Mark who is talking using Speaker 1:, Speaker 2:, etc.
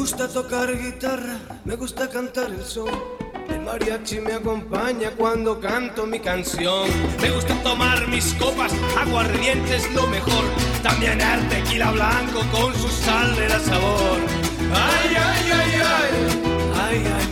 Speaker 1: gusta tocar guitarra, me gusta cantar el son. El mariachi me acompaña cuando canto mi canción. Me gusta tomar mis copas, aguardiente es lo mejor. También el tequila blanco con su sal le da sabor. Ay, ay, ay, ay, ay, ay.